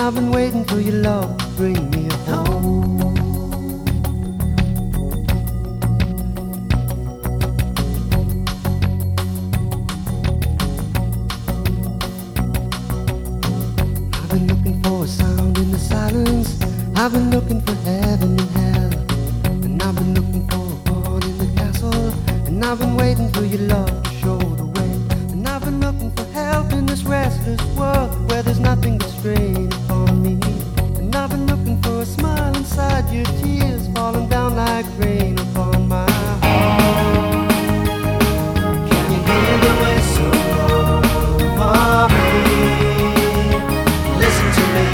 I've been waiting for your love to bring me home. I've been looking for a sound in the silence. I've been looking for heaven and hell, and I've been looking for a pawn in the castle, and I've been waiting for your love to show the way. And I've been looking for help in this restless world where there's nothing but strain upon me. And I've been looking for a smile inside your tears falling down like rain upon my heart. Can you hear the whistle for me? Listen to me.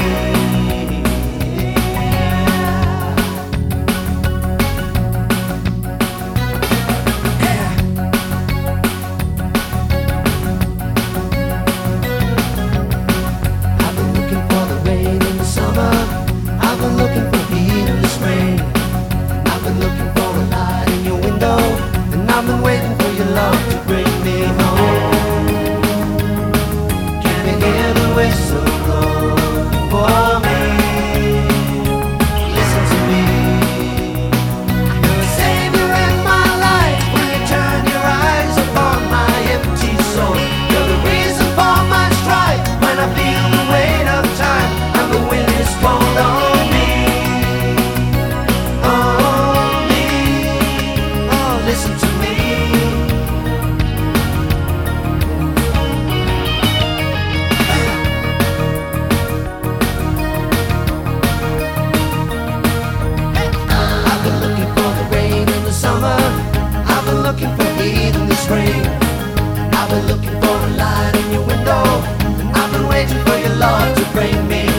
I've been waiting for your love to bring me home. Can you hear the whistle blow for me? Listen to me. You're a savior in my life when you turn your eyes upon my empty soul. You're the reason for my strife when I feel the weight of time and the wind is cold on me. On me. Oh, listen to me. I've been looking for heat in the spring. I've been looking for a light in your window, and I've been waiting for your love to bring me